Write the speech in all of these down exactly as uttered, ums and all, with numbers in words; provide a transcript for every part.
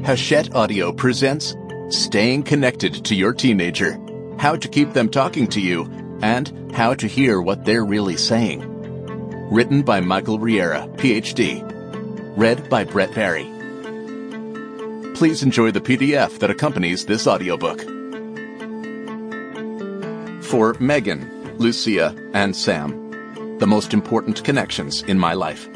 Hachette Audio presents Staying Connected to Your Teenager, How to Keep Them Talking to You, and How to Hear What They're Really Saying. Written by Michael Riera, P H D. Read by Brett Barry. Please enjoy the P D F that accompanies this audiobook. For Megan, Lucia, and Sam, the most important connections in my life.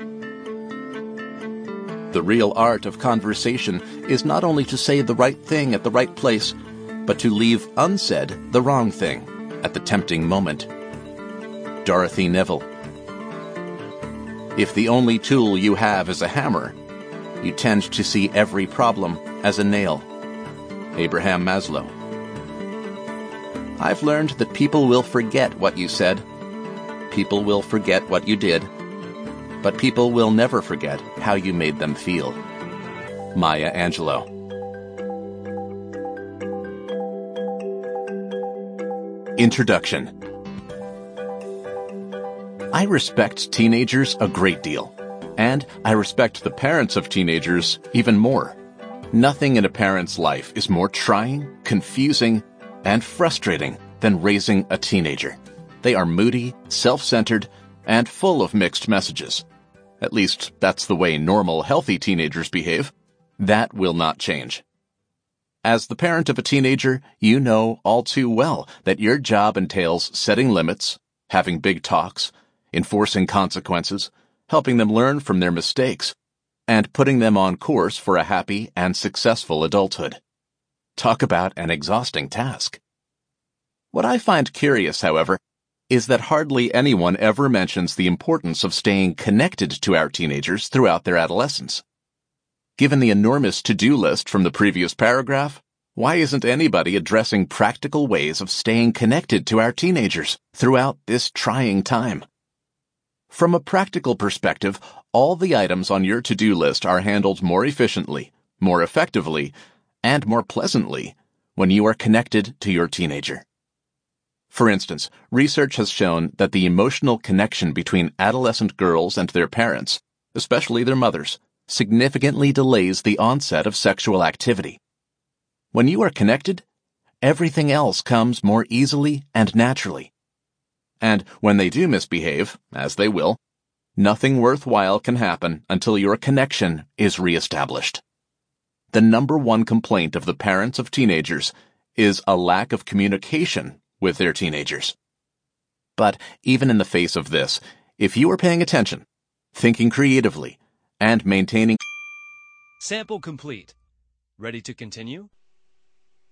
The real art of conversation is not only to say the right thing at the right place, but to leave unsaid the wrong thing at the tempting moment. Dorothy Neville. If the only tool you have is a hammer, you tend to see every problem as a nail. Abraham Maslow. I've learned that people will forget what you said. People will forget what you did. But people will never forget how you made them feel. Maya Angelou. Introduction. I respect teenagers a great deal, and I respect the parents of teenagers even more. Nothing in a parent's life is more trying, confusing, and frustrating than raising a teenager. They are moody, self-centered, and full of mixed messages. At least, that's the way normal, healthy teenagers behave. That will not change. As the parent of a teenager, you know all too well that your job entails setting limits, having big talks, enforcing consequences, helping them learn from their mistakes, and putting them on course for a happy and successful adulthood. Talk about an exhausting task. What I find curious, however, is that hardly anyone ever mentions the importance of staying connected to our teenagers throughout their adolescence. Given the enormous to-do list from the previous paragraph, why isn't anybody addressing practical ways of staying connected to our teenagers throughout this trying time? From a practical perspective, all the items on your to-do list are handled more efficiently, more effectively, and more pleasantly when you are connected to your teenager. For instance, research has shown that the emotional connection between adolescent girls and their parents, especially their mothers, significantly delays the onset of sexual activity. When you are connected, everything else comes more easily and naturally. And when they do misbehave, as they will, nothing worthwhile can happen until your connection is reestablished. The number one complaint of the parents of teenagers is a lack of communication with their teenagers. But even in the face of this, if you are paying attention, thinking creatively, and maintaining... Sample complete. Ready to continue?